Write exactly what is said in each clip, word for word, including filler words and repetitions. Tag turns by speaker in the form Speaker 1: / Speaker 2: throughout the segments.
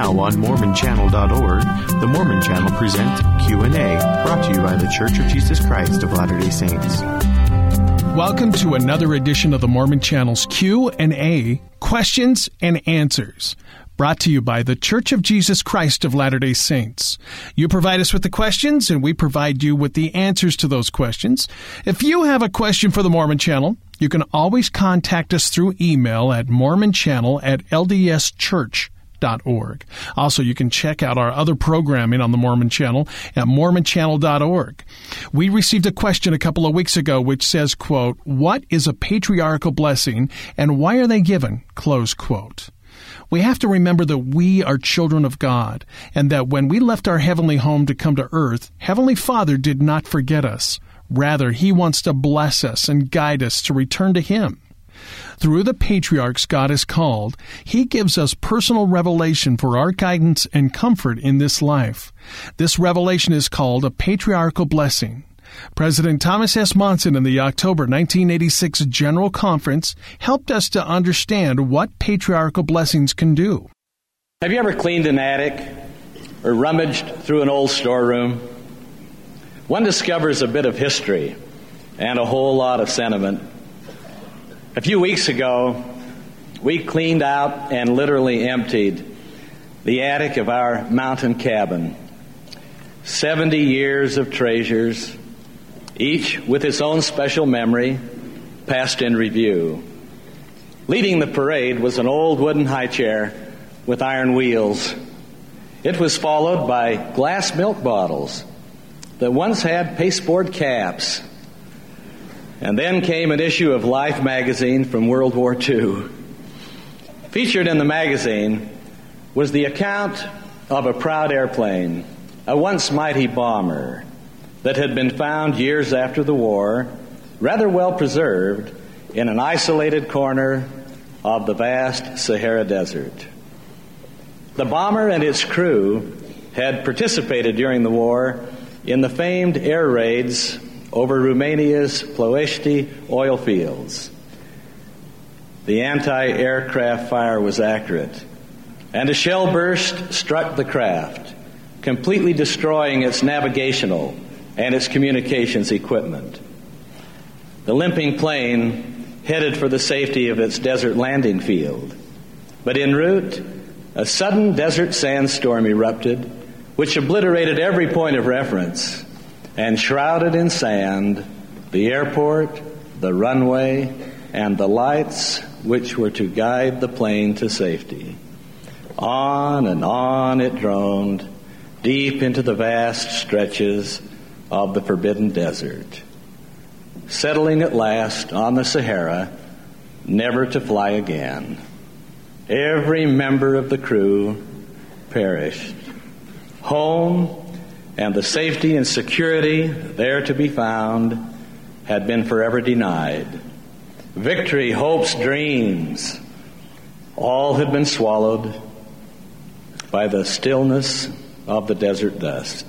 Speaker 1: Now on Mormon Channel dot org, the Mormon Channel presents Q and A, brought to you by The Church of Jesus Christ of Latter-day Saints.
Speaker 2: Welcome to another edition of the Mormon Channel's Q and A, Questions and Answers, brought to you by The Church of Jesus Christ of Latter-day Saints. You provide us with the questions, and we provide you with the answers to those questions. If you have a question for the Mormon Channel, you can always contact us through email at mormon channel at l d s church dot org. Also, you can check out our other programming on the Mormon Channel at mormon channel dot org. We received a question a couple of weeks ago which says, quote, "What is a patriarchal blessing and why are they given?" Close quote. We have to remember that we are children of God, and that when we left our heavenly home to come to earth, Heavenly Father did not forget us. Rather, He wants to bless us and guide us to return to Him. Through the patriarchs God has called, He gives us personal revelation for our guidance and comfort in this life. This revelation is called a patriarchal blessing. President Thomas S. Monson in the October nineteen eighty-six General Conference helped us to understand what patriarchal blessings can do.
Speaker 3: Have you ever cleaned an attic or rummaged through an old storeroom? One discovers a bit of history and a whole lot of sentiment. A few weeks ago, we cleaned out and literally emptied the attic of our mountain cabin. Seventy years of treasures, each with its own special memory, passed in review. Leading the parade was an old wooden high chair with iron wheels. It was followed by glass milk bottles that once had pasteboard caps. And then came an issue of Life magazine from World War Two. Featured in the magazine was the account of a proud airplane, a once mighty bomber, that had been found years after the war, rather well preserved, in an isolated corner of the vast Sahara Desert. The bomber and its crew had participated during the war in the famed air raids over Romania's Ploiești oil fields. The anti-aircraft fire was accurate, and a shell burst struck the craft, completely destroying its navigational and its communications equipment. The limping plane headed for the safety of its desert landing field, but en route, a sudden desert sandstorm erupted, which obliterated every point of reference and shrouded in sand the airport, the runway, and the lights which were to guide the plane to safety. On and on it droned, deep into the vast stretches of the forbidden desert, settling at last on the Sahara, never to fly again. Every member of the crew perished. Home and the safety and security there to be found had been forever denied. Victory, hopes, dreams, all had been swallowed by the stillness of the desert dust.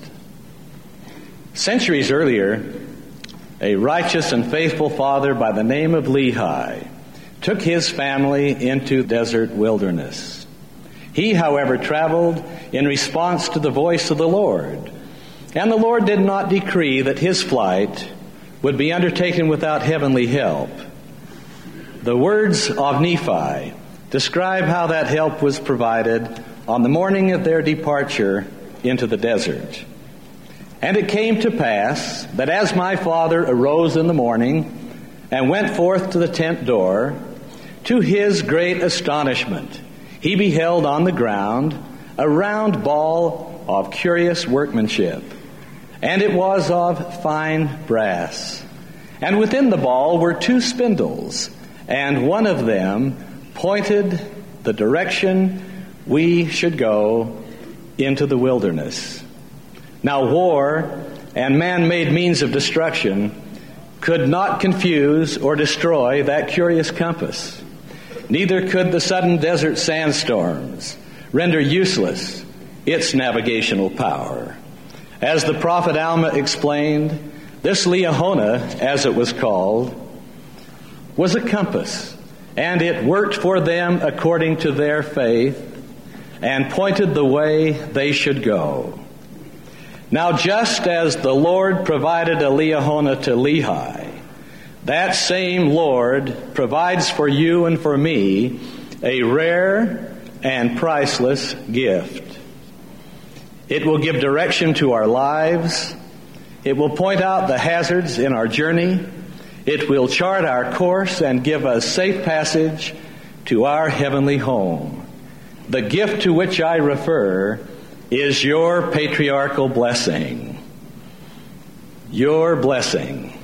Speaker 3: Centuries earlier, a righteous and faithful father by the name of Lehi took his family into desert wilderness. He, however, traveled in response to the voice of the Lord. And the Lord did not decree that his flight would be undertaken without heavenly help. The words of Nephi describe how that help was provided on the morning of their departure into the desert. And it came to pass that as my father arose in the morning and went forth to the tent door, to his great astonishment, he beheld on the ground a round ball of curious workmanship, and it was of fine brass. And within the ball were two spindles, and one of them pointed the direction we should go into the wilderness. Now war and man-made means of destruction could not confuse or destroy that curious compass. Neither could the sudden desert sandstorms render useless its navigational power. As the prophet Alma explained, this Liahona, as it was called, was a compass, and it worked for them according to their faith, and pointed the way they should go. Now, just as the Lord provided a Liahona to Lehi, that same Lord provides for you and for me a rare and priceless gift. It will give direction to our lives. It will point out the hazards in our journey. It will chart our course and give us safe passage to our heavenly home. The gift to which I refer is your patriarchal blessing. Your blessing.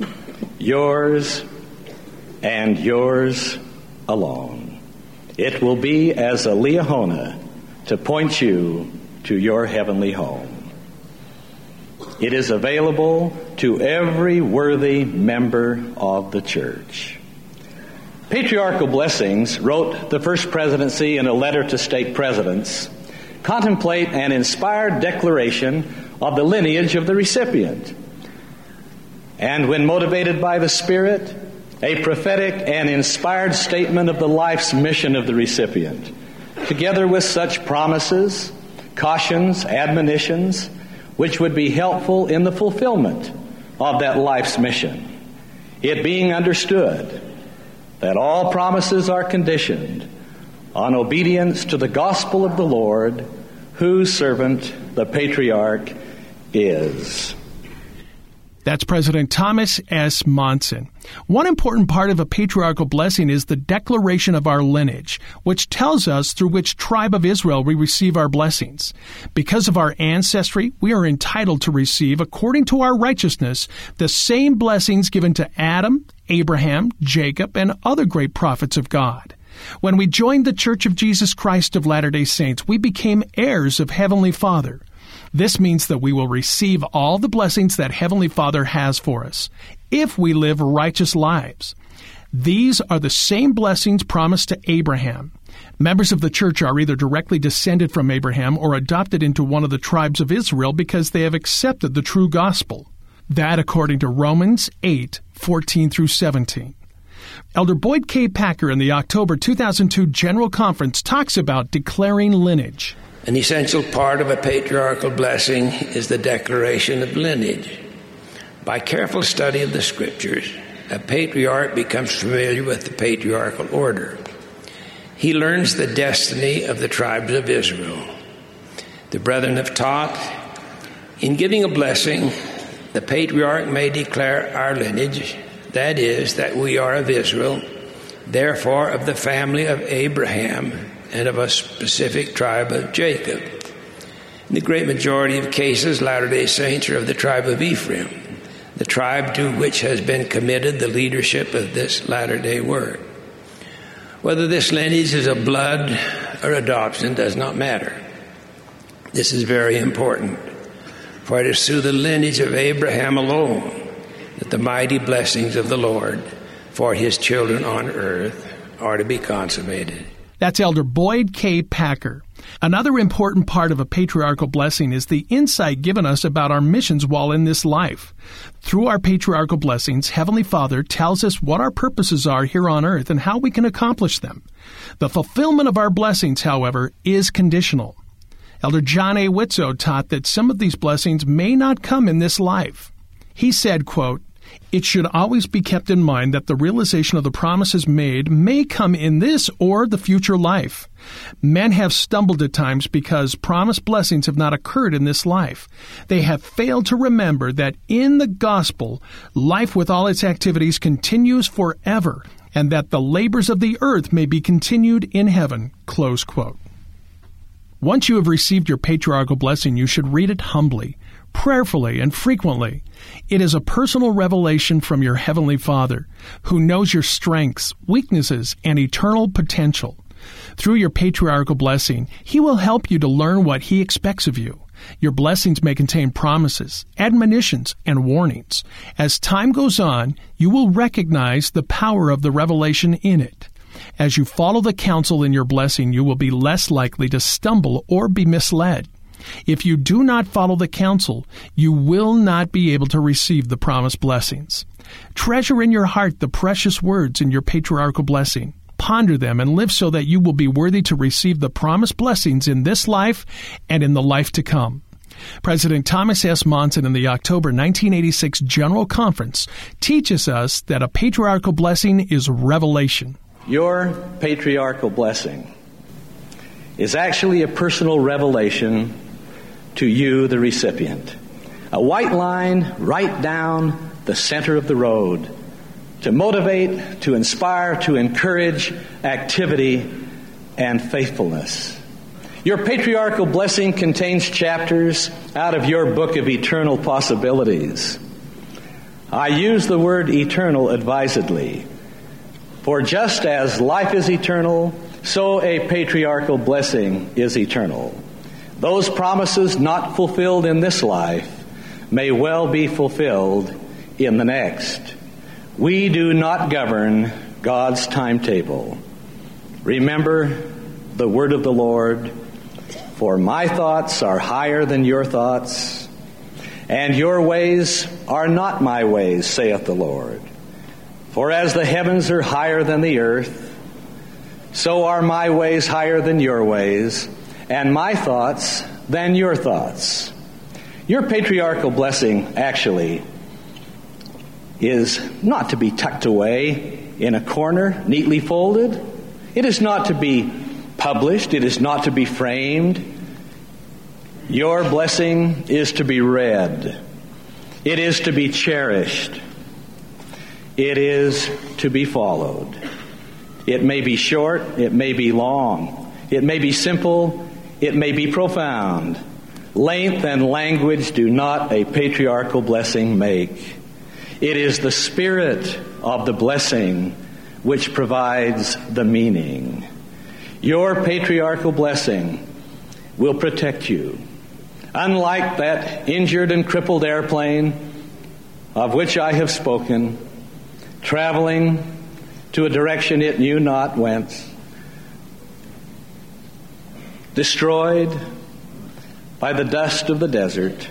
Speaker 3: Yours and yours alone. It will be as a Liahona to point you to your heavenly home. It is available to every worthy member of the church. Patriarchal Blessings wrote the First Presidency in a letter to stake presidents, contemplate an inspired declaration of the lineage of the recipient. And when motivated by the Spirit, a prophetic and inspired statement of the life's mission of the recipient, together with such promises, cautions, admonitions, which would be helpful in the fulfillment of that life's mission. It being understood that all promises are conditioned on obedience to the gospel of the Lord, whose servant the patriarch is.
Speaker 2: That's President Thomas S. Monson. One important part of a patriarchal blessing is the declaration of our lineage, which tells us through which tribe of Israel we receive our blessings. Because of our ancestry, we are entitled to receive, according to our righteousness, the same blessings given to Adam, Abraham, Jacob, and other great prophets of God. When we joined the Church of Jesus Christ of Latter-day Saints, we became heirs of Heavenly Father. This means that we will receive all the blessings that Heavenly Father has for us, if we live righteous lives. These are the same blessings promised to Abraham. Members of the church are either directly descended from Abraham or adopted into one of the tribes of Israel because they have accepted the true gospel. That according to Romans eight, fourteen through seventeen. Elder Boyd K. Packer in the October two thousand two General Conference talks about declaring lineage.
Speaker 4: An essential part of a patriarchal blessing is the declaration of lineage. By careful study of the Scriptures, a patriarch becomes familiar with the patriarchal order. He learns the destiny of the tribes of Israel. The brethren have taught, in giving a blessing, the patriarch may declare our lineage, that is, that we are of Israel, therefore of the family of Abraham, and of a specific tribe of Jacob. In the great majority of cases, Latter-day Saints are of the tribe of Ephraim, the tribe to which has been committed the leadership of this latter-day work. Whether this lineage is of blood or adoption does not matter. This is very important, for it is through the lineage of Abraham alone that the mighty blessings of the Lord for his children on earth are to be consummated.
Speaker 2: That's Elder Boyd K. Packer. Another important part of a patriarchal blessing is the insight given us about our missions while in this life. Through our patriarchal blessings, Heavenly Father tells us what our purposes are here on earth and how we can accomplish them. The fulfillment of our blessings, however, is conditional. Elder John A. Witzo taught that some of these blessings may not come in this life. He said, quote, "It should always be kept in mind that the realization of the promises made may come in this or the future life. Men have stumbled at times because promised blessings have not occurred in this life. They have failed to remember that in the gospel, life with all its activities continues forever, and that the labors of the earth may be continued in heaven." Close quote. Once you have received your patriarchal blessing, you should read it humbly, prayerfully, and frequently. It is a personal revelation from your Heavenly Father, who knows your strengths, weaknesses, and eternal potential. Through your patriarchal blessing, He will help you to learn what He expects of you. Your blessings may contain promises, admonitions, and warnings. As time goes on, you will recognize the power of the revelation in it. As you follow the counsel in your blessing, you will be less likely to stumble or be misled. If you do not follow the counsel, you will not be able to receive the promised blessings. Treasure in your heart the precious words in your patriarchal blessing. Ponder them and live so that you will be worthy to receive the promised blessings in this life and in the life to come. President Thomas S. Monson in the October nineteen eighty-six General Conference teaches us that a patriarchal blessing is revelation.
Speaker 3: Your patriarchal blessing is actually a personal revelation to you, the recipient. A white line right down the center of the road to motivate, to inspire, to encourage activity and faithfulness. Your patriarchal blessing contains chapters out of your book of eternal possibilities. I use the word eternal advisedly, for just as life is eternal, so a patriarchal blessing is eternal. Those promises not fulfilled in this life may well be fulfilled in the next. We do not govern God's timetable. Remember the word of the Lord, for my thoughts are higher than your thoughts, and your ways are not my ways, saith the Lord. For as the heavens are higher than the earth, so are my ways higher than your ways, and my thoughts than your thoughts. Your patriarchal blessing, actually, is not to be tucked away in a corner, neatly folded. It is not to be published. It is not to be framed. Your blessing is to be read. It is to be cherished. It is to be followed. It may be short. It may be long. It may be simple. It may be profound. Length and language do not a patriarchal blessing make. It is the spirit of the blessing which provides the meaning. Your patriarchal blessing will protect you. Unlike that injured and crippled airplane of which I have spoken, traveling to a direction it knew not whence, destroyed by the dust of the desert,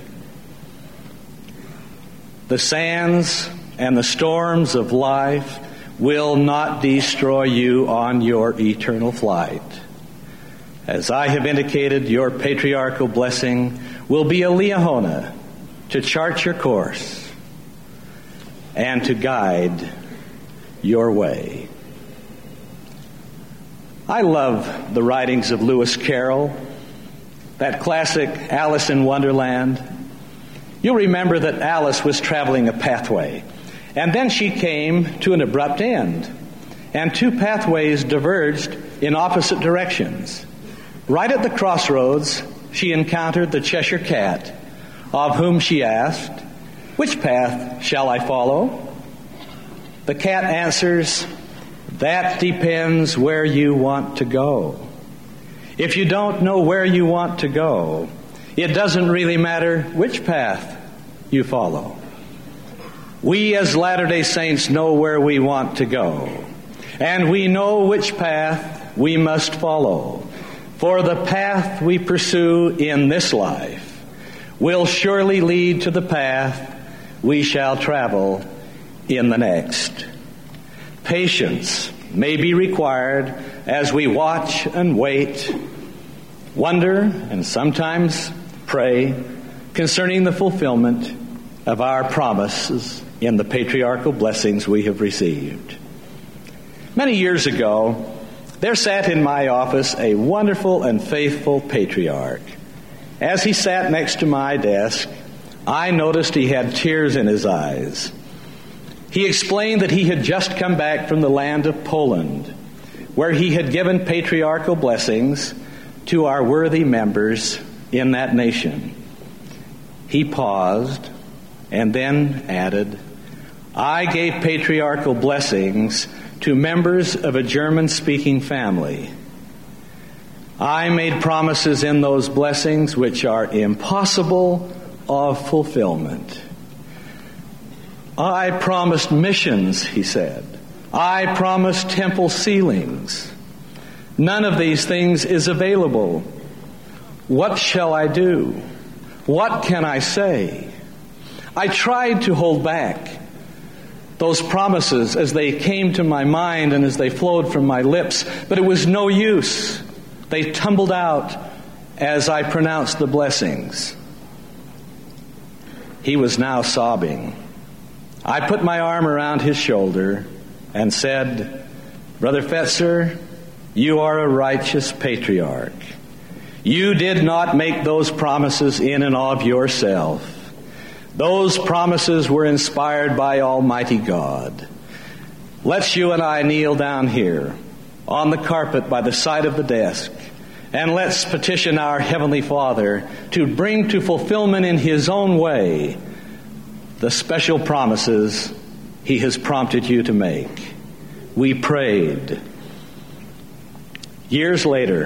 Speaker 3: the sands and the storms of life will not destroy you on your eternal flight. As I have indicated, your patriarchal blessing will be a liahona to chart your course and to guide your way. I love the writings of Lewis Carroll, that classic Alice in Wonderland. You'll remember that Alice was traveling a pathway, and then she came to an abrupt end, and two pathways diverged in opposite directions. Right at the crossroads, she encountered the Cheshire Cat, of whom she asked, "Which path shall I follow?" The cat answers, "That depends where you want to go." If you don't know where you want to go, it doesn't really matter which path you follow. We as Latter-day Saints know where we want to go, and we know which path we must follow. For the path we pursue in this life will surely lead to the path we shall travel in the next. Patience may be required as we watch and wait, wonder, and sometimes pray concerning the fulfillment of our promises in the patriarchal blessings we have received. Many years ago, there sat in my office a wonderful and faithful patriarch. As he sat next to my desk, I noticed he had tears in his eyes. He explained that he had just come back from the land of Poland, where he had given patriarchal blessings to our worthy members in that nation. He paused and then added, "I gave patriarchal blessings to members of a German-speaking family. I made promises in those blessings which are impossible of fulfillment. I promised missions," he said. "I promised temple ceilings. None of these things is available. What shall I do? What can I say? I tried to hold back. those promises as they came to my mind and as they flowed from my lips, but it was no use. They tumbled out as I pronounced the blessings. He was now sobbing. I put my arm around his shoulder and said, "Brother Fetzer, you are a righteous patriarch. You did not make those promises in and of yourself. Those promises were inspired by Almighty God. Let's you and I kneel down here on the carpet by the side of the desk, and let's petition our Heavenly Father to bring to fulfillment in His own way the special promises He has prompted you to make." We prayed. Years later,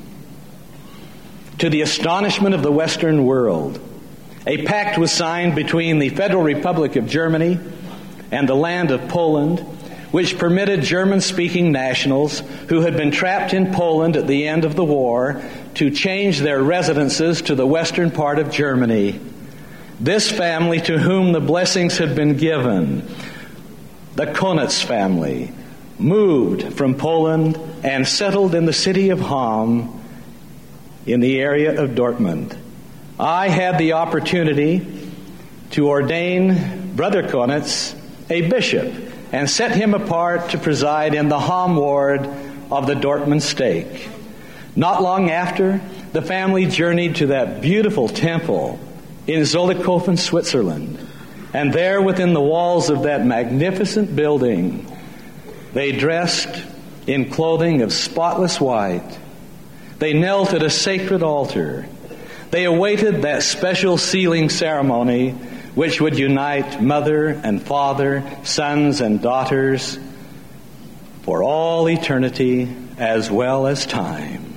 Speaker 3: to the astonishment of the Western world, a pact was signed between the Federal Republic of Germany and the land of Poland, which permitted German-speaking nationals who had been trapped in Poland at the end of the war to change their residences to the western part of Germany. This family to whom the blessings had been given, the Konitz family, moved from Poland and settled in the city of Hamm in the area of Dortmund. I had the opportunity to ordain Brother Konitz a bishop and set him apart to preside in the Hamm ward of the Dortmund stake. Not long after, the family journeyed to that beautiful temple in Zollikofen, Switzerland. And there within the walls of that magnificent building, they dressed in clothing of spotless white. They knelt at a sacred altar. They awaited that special sealing ceremony which would unite mother and father, sons and daughters for all eternity as well as time.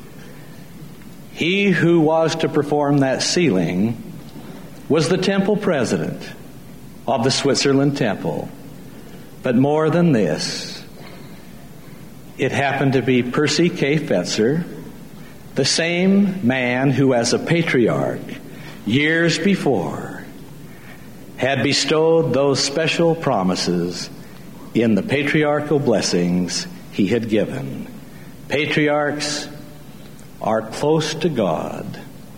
Speaker 3: He who was to perform that sealing was the temple president of the Switzerland Temple. But more than this, it happened to be Percy K. Fetzer, the same man who, as a patriarch, years before, had bestowed those special promises in the patriarchal blessings he had given. Patriarchs are close to God.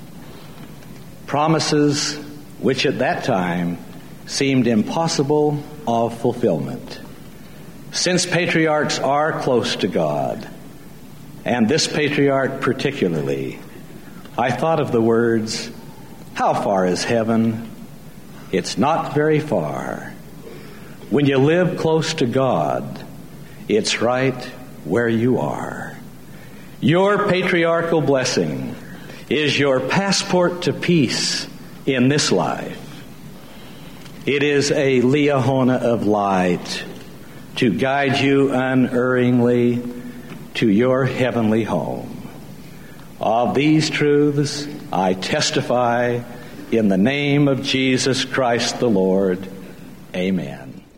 Speaker 3: Promises which at that time seemed impossible of fulfillment. Since patriarchs are close to God, and this patriarch particularly, I thought of the words, "How far is heaven? It's not very far." When you live close to God, it's right where you are. Your patriarchal blessing is your passport to peace in this life. It is a liahona of light to guide you unerringly to your heavenly home. Of these truths, I testify in the name of Jesus Christ the Lord. Amen.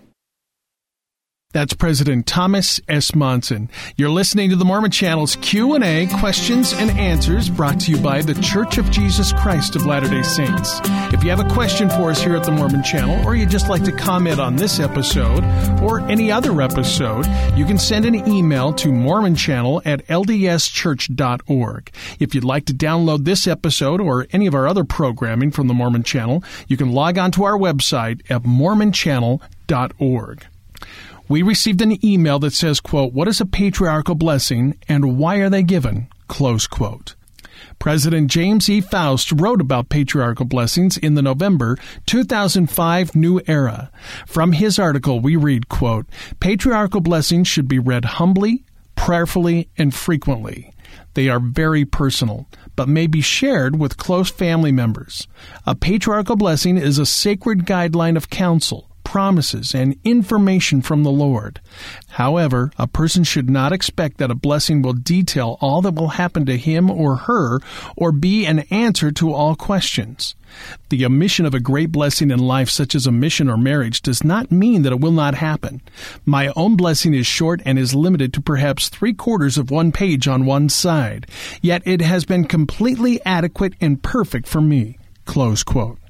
Speaker 2: That's President Thomas S. Monson. You're listening to the Mormon Channel's Q and A, questions and answers, brought to you by the Church of Jesus Christ of Latter-day Saints. If you have a question for us here at the Mormon Channel, or you'd just like to comment on this episode or any other episode, you can send an email to mormon channel at l d s church dot org. If you'd like to download this episode or any of our other programming from the Mormon Channel, you can log on to our website at mormon channel dot org. We received an email that says, quote, "What is a patriarchal blessing and why are they given?" Close quote. President James E. Faust wrote about patriarchal blessings in the November two thousand five New Era. From his article, we read, quote, "Patriarchal blessings should be read humbly, prayerfully, and frequently. They are very personal, but may be shared with close family members. A patriarchal blessing is a sacred guideline of counsel, promises, and information from the Lord. However, a person should not expect that a blessing will detail all that will happen to him or her or be an answer to all questions. The omission of a great blessing in life, such as a mission or marriage, does not mean that it will not happen. My own blessing is short and is limited to perhaps three quarters of one page on one side, yet it has been completely adequate and perfect for me." Close quote.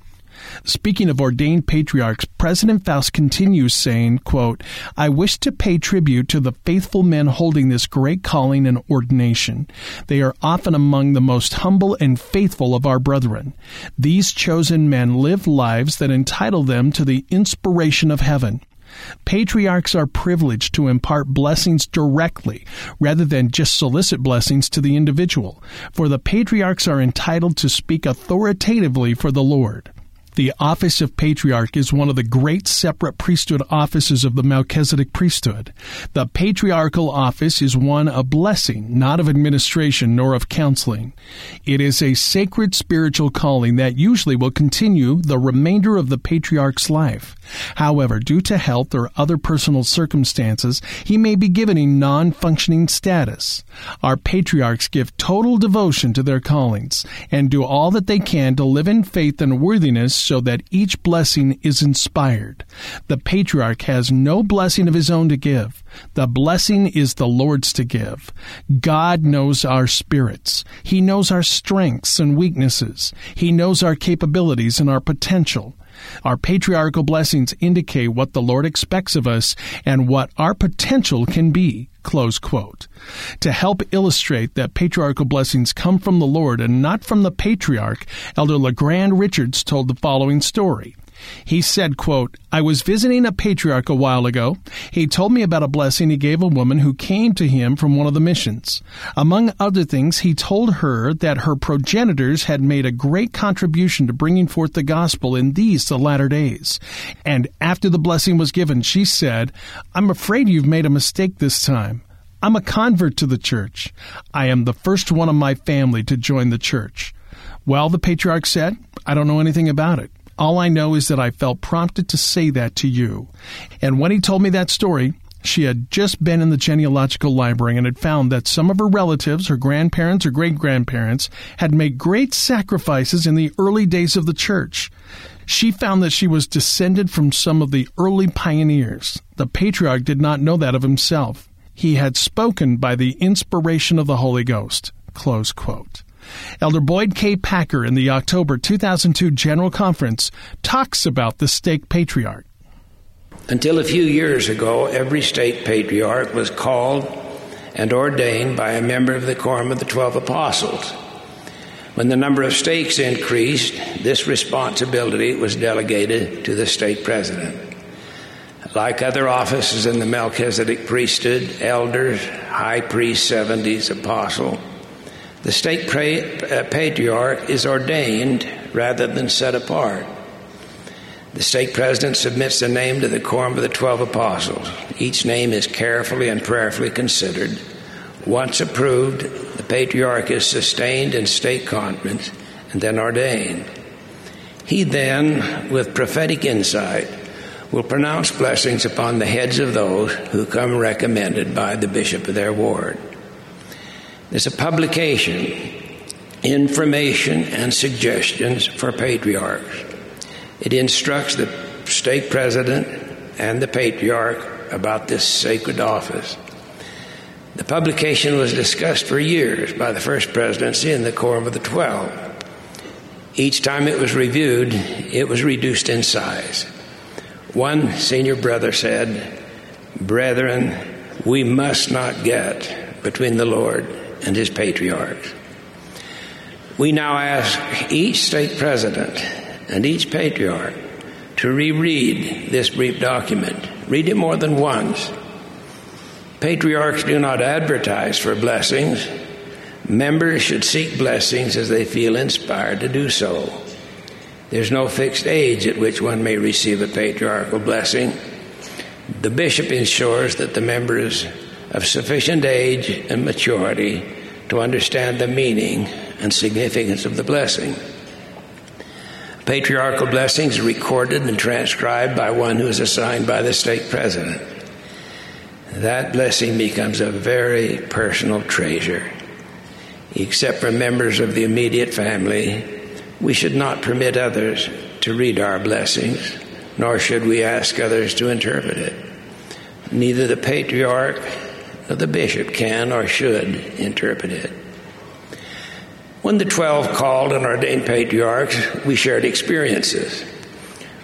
Speaker 2: Speaking of ordained patriarchs, President Faust continues saying, quote, I wish to pay tribute to the faithful men holding this great calling and ordination. They are often among the most humble and faithful of our brethren. These chosen men live lives that entitle them to the inspiration of heaven. Patriarchs are privileged to impart blessings directly rather than just solicit blessings to the individual, for the patriarchs are entitled to speak authoritatively for the Lord. The office of patriarch is one of the great separate priesthood offices of the Melchizedek priesthood. The patriarchal office is one of blessing, not of administration nor of counseling. It is a sacred spiritual calling that usually will continue the remainder of the patriarch's life. However, due to health or other personal circumstances, he may be given a non-functioning status. Our patriarchs give total devotion to their callings and do all that they can to live in faith and worthiness so that each blessing is inspired. The patriarch has no blessing of his own to give. The blessing is the Lord's to give. God knows our spirits. He knows our strengths and weaknesses. He knows our capabilities and our potential. Our patriarchal blessings indicate what the Lord expects of us and what our potential can be. Close quote. To help illustrate that patriarchal blessings come from the Lord and not from the patriarch, Elder LeGrand Richards told the following story. He said, quote, I was visiting a patriarch a while ago. He told me about a blessing he gave a woman who came to him from one of the missions. Among other things, he told her that her progenitors had made a great contribution to bringing forth the gospel in these the latter days. And after the blessing was given, she said, I'm afraid you've made a mistake this time. I'm a convert to the church. I am the first one of my family to join the church. Well, the patriarch said, I don't know anything about it. All I know is that I felt prompted to say that to you. And when he told me that story, she had just been in the genealogical library and had found that some of her relatives, her grandparents or great-grandparents, had made great sacrifices in the early days of the church. She found that she was descended from some of the early pioneers. The patriarch did not know that of himself. He had spoken by the inspiration of the Holy Ghost. Close quote. Elder Boyd K. Packer in the October two thousand two General Conference talks about the stake patriarch.
Speaker 4: Until a few years ago, every stake patriarch was called and ordained by a member of the Quorum of the Twelve Apostles. When the number of stakes increased, this responsibility was delegated to the stake president. Like other offices in the Melchizedek priesthood, elders, high priest, seventies, apostle, the stake patriarch is ordained rather than set apart. The stake president submits the name to the Quorum of the Twelve Apostles. Each name is carefully and prayerfully considered. Once approved, the patriarch is sustained in stake conference and then ordained. He then, with prophetic insight, will pronounce blessings upon the heads of those who come recommended by the bishop of their ward. There's a publication, Information and Suggestions for Patriarchs. It instructs the stake president and the patriarch about this sacred office. The publication was discussed for years by the First Presidency and the Quorum of the Twelve. Each time it was reviewed, it was reduced in size. One senior brother said, Brethren, we must not get between the Lord and his patriarchs. We now ask each stake president and each patriarch to reread this brief document. Read it more than once. Patriarchs do not advertise for blessings. Members should seek blessings as they feel inspired to do so. There's no fixed age at which one may receive a patriarchal blessing. The bishop ensures that the member is of sufficient age and maturity to understand the meaning and significance of the blessing. Patriarchal blessings are recorded and transcribed by one who is assigned by the stake president. That blessing becomes a very personal treasure. Except for members of the immediate family, we should not permit others to read our blessings, nor should we ask others to interpret it. Neither the patriarch nor the bishop can or should interpret it. When the twelve called and ordained patriarchs, we shared experiences.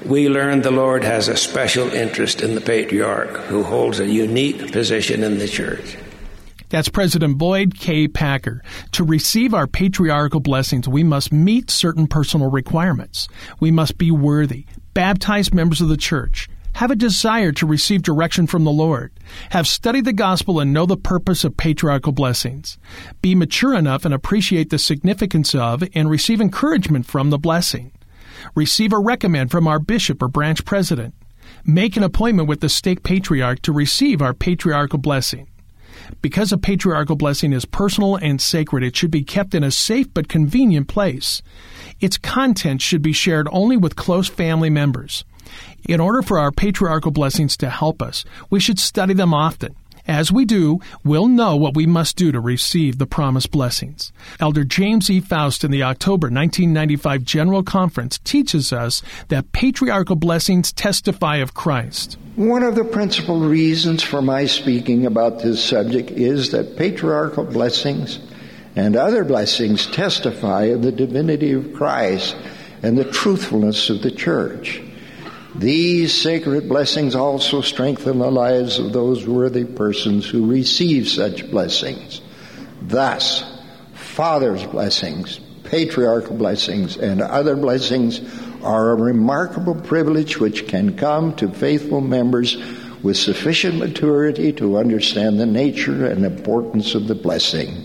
Speaker 4: We learn the Lord has a special interest in the patriarch, who holds a unique position in the church.
Speaker 2: That's President Boyd K. Packer. To receive our patriarchal blessings, we must meet certain personal requirements. We must be worthy, baptized members of the church, have a desire to receive direction from the Lord, have studied the gospel and know the purpose of patriarchal blessings, be mature enough and appreciate the significance of and receive encouragement from the blessing, receive a recommend from our bishop or branch president, make an appointment with the stake patriarch to receive our patriarchal blessing. Because a patriarchal blessing is personal and sacred, it should be kept in a safe but convenient place. Its contents should be shared only with close family members. In order for our patriarchal blessings to help us, we should study them often. As we do, we'll know what we must do to receive the promised blessings. Elder James E. Faust in the October nineteen ninety-five General Conference teaches us that patriarchal blessings testify of Christ.
Speaker 5: One of the principal reasons for my speaking about this subject is that patriarchal blessings and other blessings testify of the divinity of Christ and the truthfulness of the church. These sacred blessings also strengthen the lives of those worthy persons who receive such blessings. Thus, Father's blessings, patriarchal blessings, and other blessings are a remarkable privilege which can come to faithful members with sufficient maturity to understand the nature and importance of the blessing.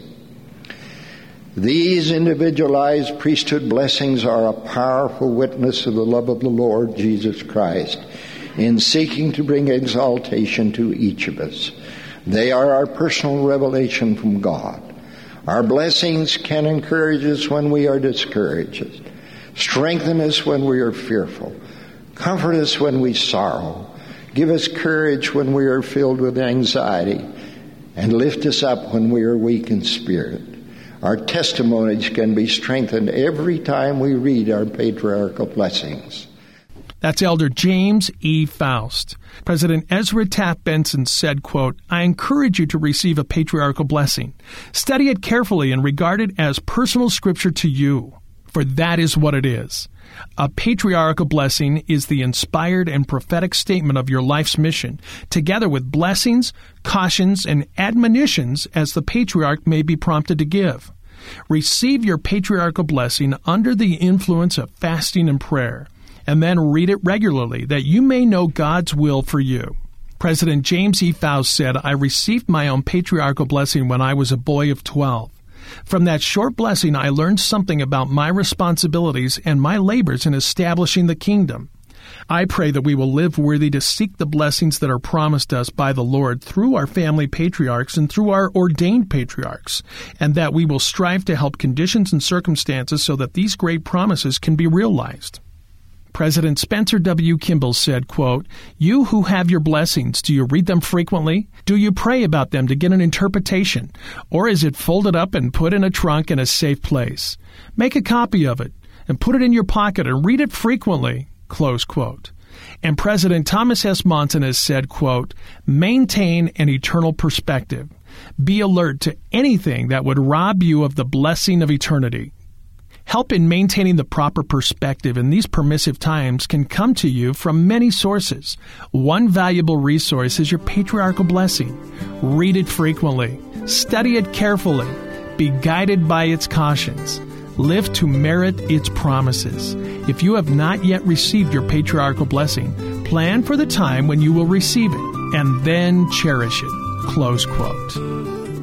Speaker 5: These individualized priesthood blessings are a powerful witness of the love of the Lord Jesus Christ in seeking to bring exaltation to each of us. They are our personal revelation from God. Our blessings can encourage us when we are discouraged, strengthen us when we are fearful, comfort us when we sorrow, give us courage when we are filled with anxiety, and lift us up when we are weak in spirit. Our testimonies can be strengthened every time we read our patriarchal blessings.
Speaker 2: That's Elder James E. Faust. President Ezra Taft Benson said, quote, I encourage you to receive a patriarchal blessing. Study it carefully and regard it as personal scripture to you, for that is what it is. A patriarchal blessing is the inspired and prophetic statement of your life's mission, together with blessings, cautions, and admonitions as the patriarch may be prompted to give. Receive your patriarchal blessing under the influence of fasting and prayer, and then read it regularly that you may know God's will for you. President James E. Faust said, I received my own patriarchal blessing when I was a boy of twelve. From that short blessing, I learned something about my responsibilities and my labors in establishing the kingdom. I pray that we will live worthy to seek the blessings that are promised us by the Lord through our family patriarchs and through our ordained patriarchs, and that we will strive to help conditions and circumstances so that these great promises can be realized. President Spencer W. Kimball said, quote, You who have your blessings, do you read them frequently? Do you pray about them to get an interpretation? Or is it folded up and put in a trunk in a safe place? Make a copy of it and put it in your pocket and read it frequently, close quote. And President Thomas S. Monson has said, quote, Maintain an eternal perspective. Be alert to anything that would rob you of the blessing of eternity. Help in maintaining the proper perspective in these permissive times can come to you from many sources. One valuable resource is your patriarchal blessing. Read it frequently. Study it carefully. Be guided by its cautions. Live to merit its promises. If you have not yet received your patriarchal blessing, plan for the time when you will receive it, and then cherish it. Close quote.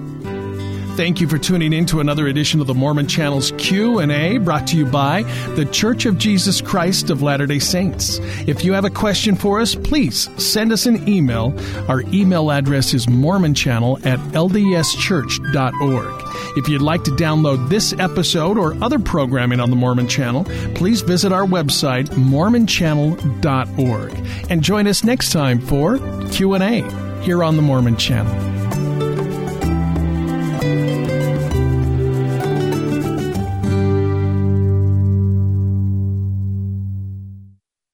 Speaker 2: Thank you for tuning in to another edition of the Mormon Channel's Q and A, brought to you by the Church of Jesus Christ of Latter-day Saints. If you have a question for us, please send us an email. Our email address is mormonchannel at l d s church dot org. If you'd like to download this episode or other programming on the Mormon Channel, please visit our website, mormon channel dot org. And join us next time for Q and A here on the Mormon Channel.